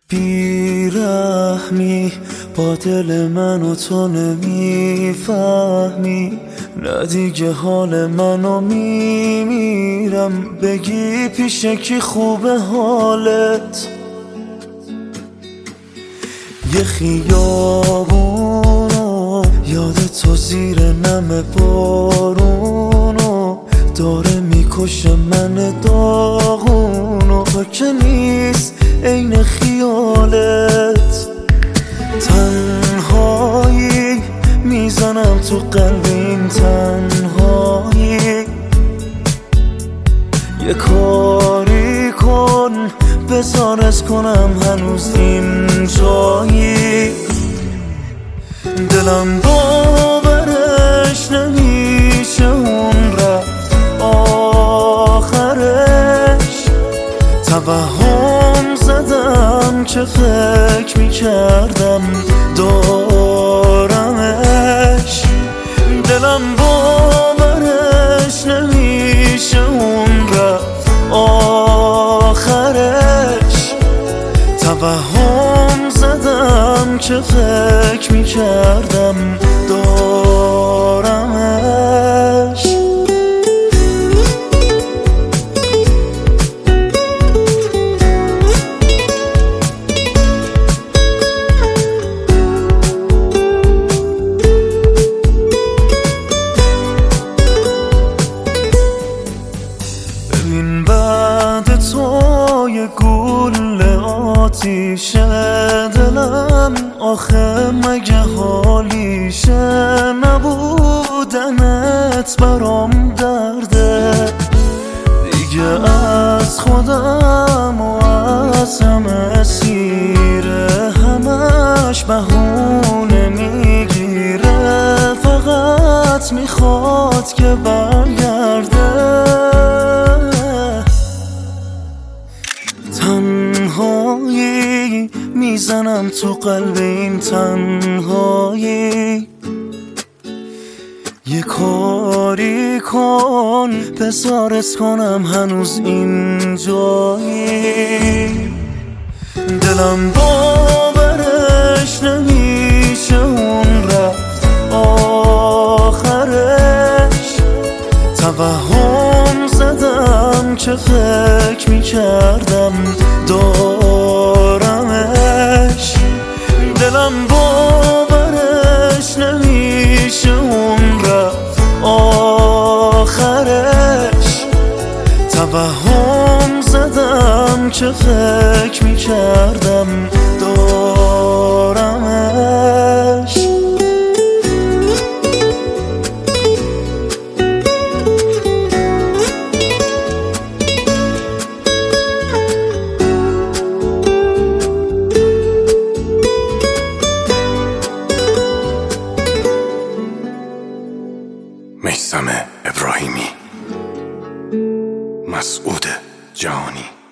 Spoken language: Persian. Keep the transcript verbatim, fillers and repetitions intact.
بیرحمی با دل من و تو نمیفهمی، نه دیگه حال منو میمیرم. بگی پیش کی خوبه حالت؟ یه خیابونو یاد تو زیر نم بارونو داره میکشه من داغونو. تو که نیست عین خیالت، تنهایی میزنم تو قلب این تنهایی. یه کاری کن بذار از کنم هنوز این جایی. دلم باورش نمیشه اون رفت آخرش. توهم زدم که فکر میکردم دارمش. دلم باورش نمیشه اون رفت آخرش. توهم زدم که فکر میکردم دارمش. ببین بعد تو یه گوله آتیشه دلم، آخه مگه حالیشه؟ نبودنت برام درده دیگه، از خودم و از همه سیره. همش بهونه میگیره، فقط میخواد که برگرده. تنهایی میزنم تو قلب این تنهایی. یه کاری کن بذارت کنم هنوز این جایی. دلم باورش نمیشه اون رفت آخرش. توهم زدم که فکر میکردم دارمش. دلم باورش نمیشه اون رفت آخرش. توهم زدم که فکر میکردم دارمش. میثم ابراهیمی، مسعود جهانی.